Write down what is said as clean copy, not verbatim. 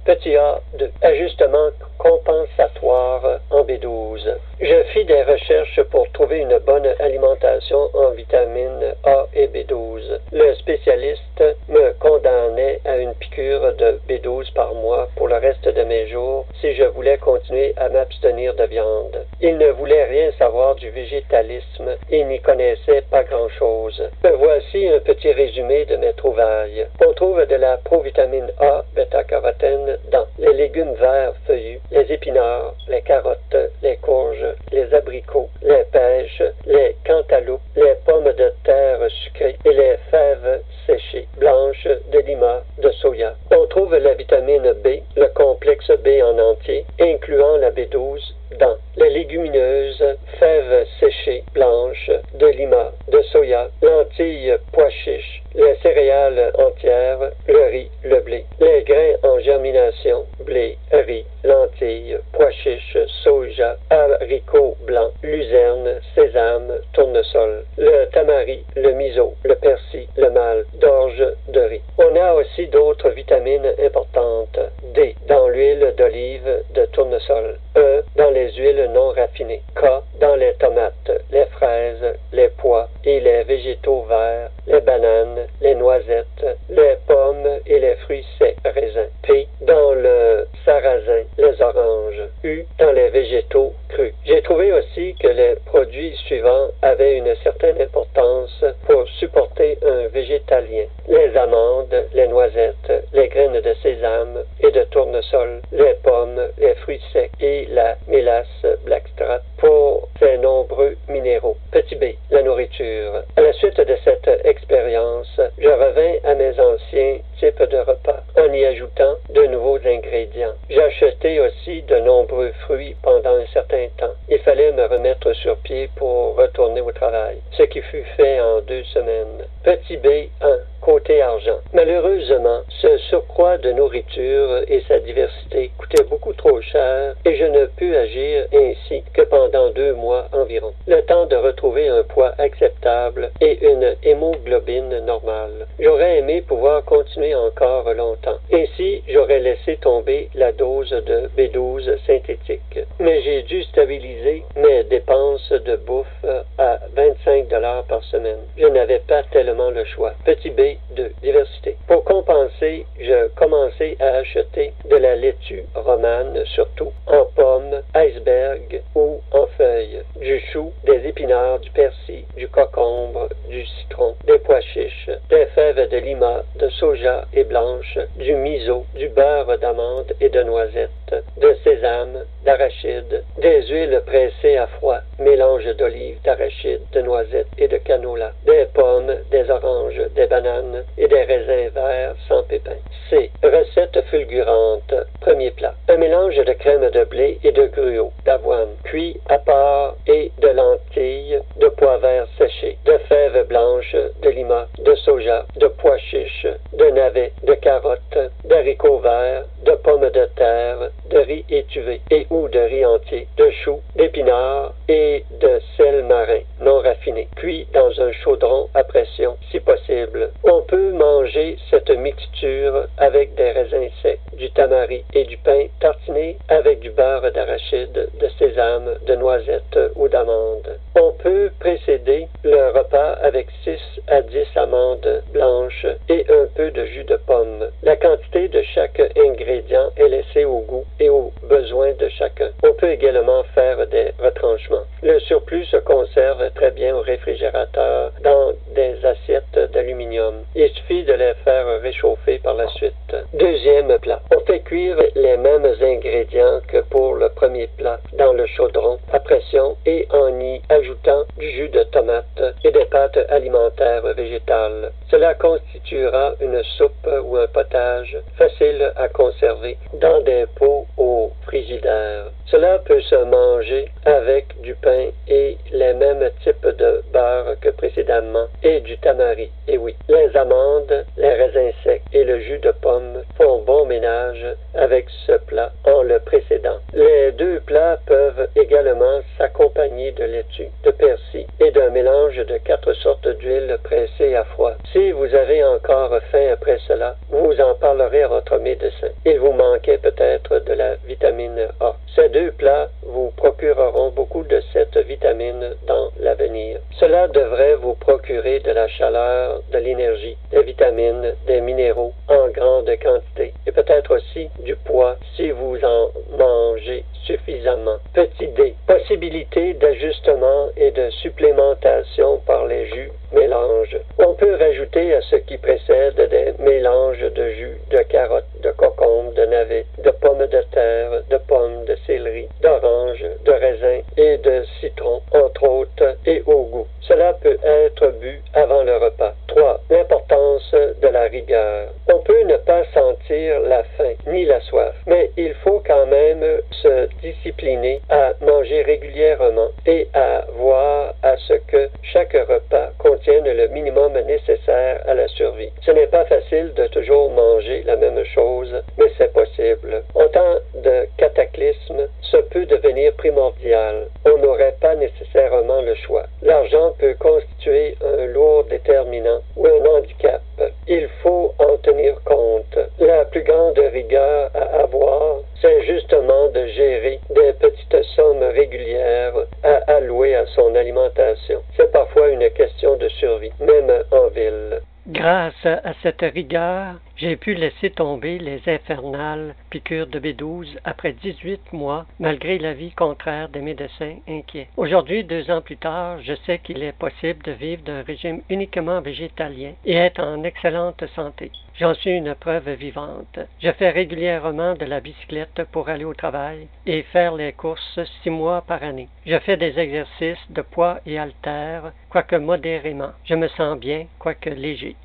Petit A2. Ajustement compensatoire en B12. Je fis des recherches pour trouver une bonne alimentation en vitamines A et B12. Le spécialiste me condamnait à une piqûre de B12 par mois pour le reste de mes jours si je voulais continuer à m'abstenir de viande. Il ne voulait rien savoir du végétalisme et n'y connaissait pas grand-chose. Voici un petit résumé de mes trouvailles. On trouve de la provitamine A, bêta-carotène, dans les légumes verts feuillus, les épinards, les carottes, les courges, les abricots, les pêches, les cantaloupes, les pommes de terre sucrées et les fèves séchées, blanches, de lima, de soya. On trouve la vitamine B, le complexe B en entier, incluant la B12, dans les légumineuses, fèves séchées, blanches, de lima, de soya, lentilles, pois chiches, les céréales entières, le riz, le blé, les grains en germination, blé, riz, lentilles, pois chiches, soja, haricots blancs, luzerne, sésame, tournesol, le tamari, le miso, le persil, le mal, d'orge, de riz. On a aussi d'autres vitamines importantes. D, dans l'huile d'olive, de tournesol. E, dans les huiles non raffinées. K, dans les tomates, les fraises, les pois et les végétaux verts, les bananes, les noisettes, les pommes et les fruits secs, raisins. P, dans le sarrasin, les oranges. U, dans les végétaux crus. J'ai trouvé aussi que les produits suivants avaient une certaine importance pour supporter un végétalien. Les amandes, les noisettes, les graines de sésame et de tournesol, les pommes, les fruits secs et la mélasse blackstrap pour ses nombreux minéraux. Petit B, la nourriture. À la suite de cette expérience, je revins à mes anciens types de repas en y ajoutant de nouveaux ingrédients. J'ai acheté aussi de nombreux fruits pendant un certain temps. Il fallait me remettre sur pied pour retourner au travail, ce qui fut fait en 2 semaines. Petit B1, côté argent. Malheureusement, ce surcroît de nourriture et sa diversité coûtaient beaucoup trop cher et je ne pus agir ainsi que pendant 2 mois environ. Le temps de retrouver un poids acceptable et une hémoglobine normale. J'aurais aimé pouvoir continuer encore longtemps. Ainsi, j'aurais laissé tomber la dose de B12 synthétique. Mais j'ai dû stabiliser mes dépenses de bouffe à 25 $ par semaine. Je n'avais pas tellement le choix. Petit B2, diversité. Pour compenser, je commençais à acheter de la laitue romane, surtout en pommes, iceberg ou en feuilles, du chou, des épinards, du persil, du concombre, du citron, des pois chiches, des fèves de lima, de soja et blanche, du miso, du beurre d'amande et de noisettes, de sésame, d'arachide, des huiles pressées à froid, mélange d'olives, d'arachide, de noisettes et de canola, des pommes, des oranges, des bananes et des raisins verts sans pépins. C. Recette fulgurante. Premier plat. Un mélange de crème de blé et de gruau, d'avoine, cuit à part et de lentilles, de pois verts séchés, de fèves blanches, de lima, de soja, de pois chiches, de navets, de carottes, d'haricots verts, de pommes de terre, de riz étuvé et ou de riz entier, de choux, d'épinards et de sel marin non raffiné, cuit dans un chaudron à pression si possible. On peut manger cette mixture avec des raisins secs, du tamari et du pain tartiné avec du beurre d'arachide, de sésame, de noisettes ou d'amandes. On peut précéder le repas avec 6 à 10 amandes blanches et un peu de jus de pomme. La quantité de chaque ingrédient est laissée au goût et aux besoins de chacun. On peut également faire des retranchements. Le surplus se conserve très bien au réfrigérateur dans des assiettes d'aluminium. Il suffit de les faire réchauffer par la suite. Deuxième plat. On fait cuire les mêmes ingrédients que pour le premier plat dans le chaudron à pression et en y ajoutant du jus de tomate et des pâtes alimentaires végétales. Cela constituera une soupe ou un potage facile à conserver dans des pots au frigidaire. Cela peut se manger avec du pain et les mêmes types de beurre que précédemment et du tamari. Et oui, les amandes, les raisins secs et le jus de pomme font bon ménage avec ce plat en le précédant. Les 2 plats peuvent également s'accompagner de laitue, de persil et d'un mélange de 4 sortes d'huile pressée à froid. Si Si vous avez encore faim après cela, vous en parlerez à votre médecin. Il vous manquait peut-être de la vitamine A. Ces deux plats vous procureront beaucoup de cette vitamine dans l'avenir. Cela devrait vous procurer de la chaleur, de l'énergie, des vitamines, des minéraux en grande quantité et peut-être aussi du poids si vous en mangez suffisamment. Petit D. Possibilité d'ajustement et de supplémentation par les jus mélanges. On peut rajouter à ce qui précède des mélanges de jus de carottes, de cocombes, de navets, de pommes de terre, de pommes, de céleri, d'oranges, de raisins et de citron, entre autres, et au goût. Cela peut être bu avant le repas. 3. L'importance de la rigueur. On peut ne pas sentir la faim ni la soif, mais il faut quand même se discipliner à manger régulièrement et à voir à ce que chaque repas contienne le minimum nécessaire à la survie. Ce n'est pas facile de toujours manger la même chose, mais c'est possible. En temps de cataclysme, ce peut devenir primordial. On n'aurait pas nécessairement le choix. L'argent peut constituer un lourd déterminant ou un handicap. Il faut en tenir compte. La plus grande rigueur à avoir, c'est justement de gérer des petites sommes régulières à allouer à son alimentation. C'est parfois une question de survie, même en ville. Grâce à cette rigueur, j'ai pu laisser tomber les infernales piqûres de B12 après 18 mois, malgré l'avis contraire des médecins inquiets. Aujourd'hui, 2 ans plus tard, je sais qu'il est possible de vivre d'un régime uniquement végétalien et être en excellente santé. J'en suis une preuve vivante. Je fais régulièrement de la bicyclette pour aller au travail et faire les courses 6 mois par année. Je fais des exercices de poids et haltères, quoique modérément. Je me sens bien, quoique léger.